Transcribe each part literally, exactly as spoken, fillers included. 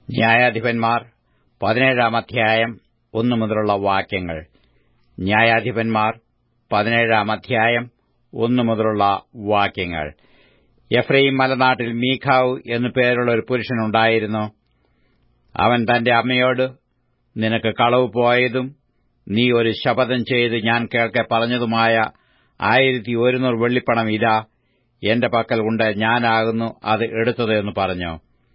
ന്യായാധിപന്മാർ പതിനേഴാം അധ്യായം ഒന്നു മുതലുള്ള വാക്യങ്ങൾ. ന്യായാധിപന്മാർ പതിനേഴാം അധ്യായം ഒന്നു മുതലുള്ള വാക്യങ്ങൾ. എഫ്രയീം മലനാട്ടിൽ മീഖാവ് എന്നു പേരുള്ള ഒരു പുരുഷനുണ്ടായിരുന്നു. അവൻ തന്റെ അമ്മയോട്, നിനക്ക് കളവ് പോയതും നീ ഒരു ശപഥം ചെയ്ത് ഞാൻ കേൾക്കെ പറഞ്ഞതുമായ ആയിരത്തി ഒരുന്നൂറ് വെള്ളിപ്പണം ഇതാ എന്റെ പക്കൽ ഉണ്ട്, ഞാനാകുന്നു അത് എടുത്തത് എന്ന് പറഞ്ഞു.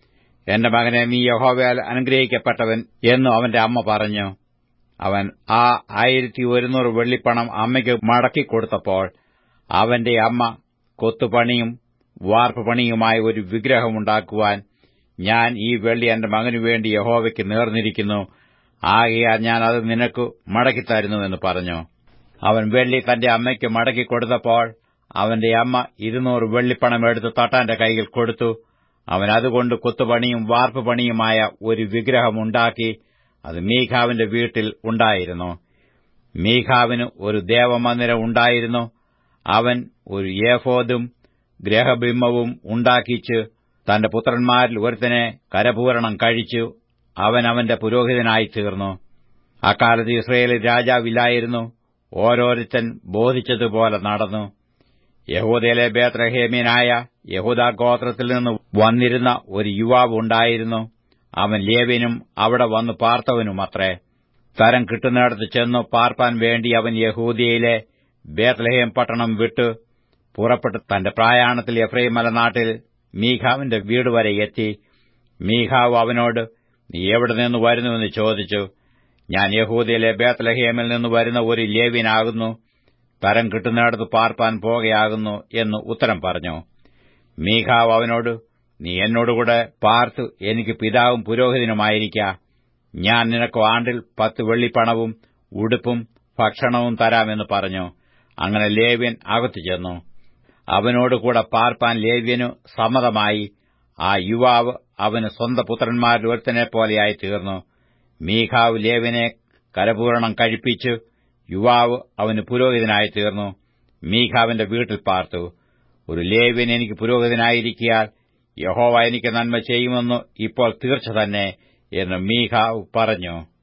എന്റെ മകനെ, നീ യഹോവയാൽ അനുഗ്രഹിക്കപ്പെട്ടവൻ എന്നു അവന്റെ അമ്മ പറഞ്ഞു. അവൻ ആ ആയിരത്തി ഒരുന്നൂറ് വെള്ളിപ്പണം അമ്മയ്ക്ക് മടക്കിക്കൊടുത്തപ്പോൾ അവന്റെ അമ്മ, കൊത്തുപണിയും വാർപ്പുപണിയുമായ ഒരു വിഗ്രഹമുണ്ടാക്കുവാൻ ഞാൻ ഈ വെള്ളി എന്റെ മകനുവേണ്ടി യഹോവയ്ക്ക് നേർന്നിരിക്കുന്നു, ആകയാൽ ഞാൻ അത് നിനക്ക് മടക്കിത്തരുന്നുവെന്ന് പറഞ്ഞു. അവൻ വെള്ളി തന്റെ അമ്മയ്ക്ക് മടക്കിക്കൊടുത്തപ്പോൾ അവന്റെ അമ്മ ഇരുന്നൂറ് വെള്ളിപ്പണം എടുത്ത് തട്ടാന്റെ കൈയിൽ കൊടുത്തു. അവൻ അതുകൊണ്ട് കൊത്തുപണിയും വാർപ്പുപണിയുമായ ഒരു വിഗ്രഹമുണ്ടാക്കി. അത് മീഖാവിന്റെ വീട്ടിൽ ഉണ്ടായിരുന്നു. മീഖാവിന് ഒരു ദേവമന്ദിരം ഉണ്ടായിരുന്നു. അവൻ ഒരു ഏഫോദും ഗ്രഹബിംബവും ഉണ്ടാക്കിച്ച് തന്റെ പുത്രന്മാരിൽ ഒരുത്തനെ കരപൂരണം കഴിച്ചു. അവൻ അവന്റെ പുരോഹിതനായി തീർന്നു. അക്കാലത്ത് ഇസ്രയേലിൽ രാജാവില്ലായിരുന്നു. ഓരോരുത്തൻ ബോധിച്ചതുപോലെ നടന്നു. യഹൂദയിലെ ബേത്ലഹേമ്യനായ യഹൂദാ ഗോത്രത്തിൽ നിന്ന് വന്നിരുന്ന ഒരു യുവാവ് ഉണ്ടായിരുന്നു. അവൻ ലേവ്യനും അവിടെ വന്നു പാർത്തവനുമത്രേ. തരം കിട്ടുന്നിടത്ത് ചെന്നു പാർപ്പാൻ വേണ്ടി അവൻ യഹൂദയിലെ ബേത്ലഹേം പട്ടണം വിട്ട് പുറപ്പെട്ട് തന്റെ പ്രയാണത്തിൽ എഫ്രയീം മലനാട്ടിൽ മീഖാവിന്റെ വീടുവരെ എത്തി. മീഖാവ് അവനോട്, നീ എവിടെ നിന്ന് വരുന്നുവെന്ന് ചോദിച്ചു. ഞാൻ യഹൂദയിലെ ബേത്ലഹേമിൽ നിന്ന് വരുന്ന ഒരു ലേവ്യനാകുന്നു, തരം കിട്ടുന്നിടത്ത് പാർപ്പാൻ പോകയാകുന്നു എന്ന് ഉത്തരം പറഞ്ഞു. മീഖാവ് അവനോട്, നീ എന്നോടുകൂടെ പാർത്ത് എനിക്ക് പിതാവും പുരോഹിതനുമായിരിക്ക. ഞാൻ നിനക്ക് ആണ്ടിൽ പത്ത് വെള്ളിപ്പണവും ഉടുപ്പും ഭക്ഷണവും തരാമെന്ന് പറഞ്ഞു. അങ്ങനെ ലേവ്യൻ അകത്തു ചെന്നു. അവനോടുകൂടെ പാർപ്പാൻ ലേവ്യനു സമ്മതമായി. ആ യുവാവ് അവന് സ്വന്തം പുത്രന്മാരിൽ ഒരുത്തനെപ്പോലെയായി തീർന്നു. മീഖാവ് ലേവ്യനെ കരപൂരണം കഴിപ്പിച്ചു. യുവാവ് അവന് പുരോഹിതനായി തീർന്നു. മീഖാവിന്റെ വീട്ടിൽ പാർത്തു. ഒരു ലേവ്യൻ എനിക്ക് പുരോഹിതനായിരിക്കയാൽ യഹോവ എനിക്ക് നന്മ ചെയ്യുമെന്ന് ഇപ്പോൾ തീർച്ച തന്നെ എന്ന് മീഖാവ് പറഞ്ഞു.